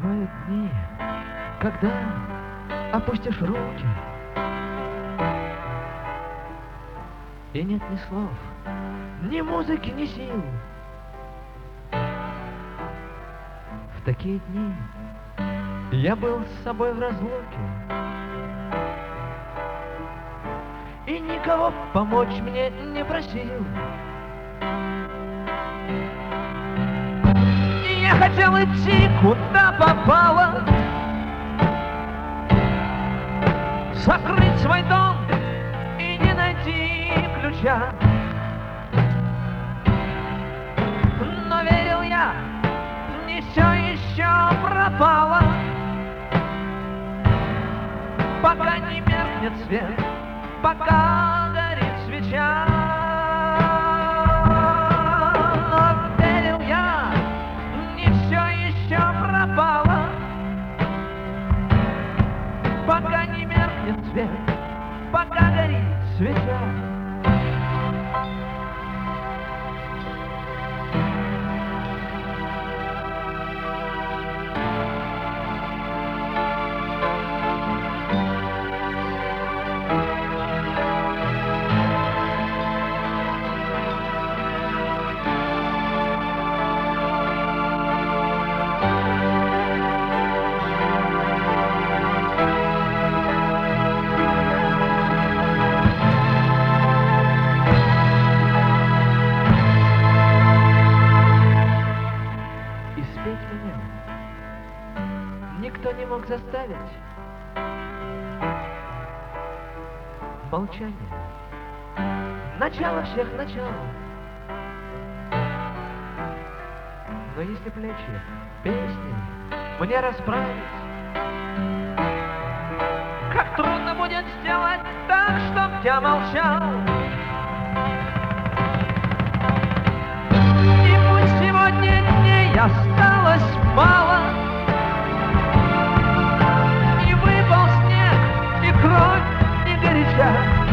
Бывают дни, когда опустишь руки, и нет ни слов, ни музыки, ни сил. В такие дни я был с собой в разлуке, и никого помочь мне не просил. И я хотел идти, куда попало, закрыть свой дом и не найти ключа. Но верил я, не все еще пропало, пока не меркнет свет, пока горит свеча. Но верил я, не все еще пропало, пока не меркнет свет, пока горит свеча. Никто не мог заставить. Молчание — начало всех начал. Но если плечи песни мне расправить, как трудно будет сделать так, чтоб я молчал. И пусть сегодня дней осталось мало, кровь не горяча,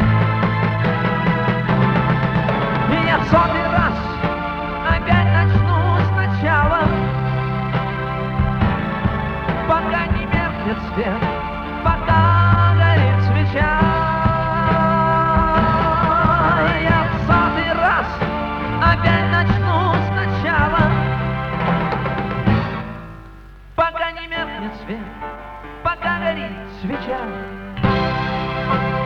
и я в сотый раз опять начну сначала, пока не меркнет свет, пока горит свеча. Я в сотый раз опять начну сначала, пока не меркнет свет, пока горит свеча.